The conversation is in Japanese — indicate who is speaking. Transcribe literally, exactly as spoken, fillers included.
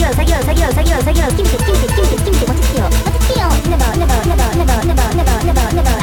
Speaker 1: 業作業作業作業作業好き見て好き見て好き見て好き見てこっち来てよこっち来てよネバネバネバネバネバネバネバネバネバ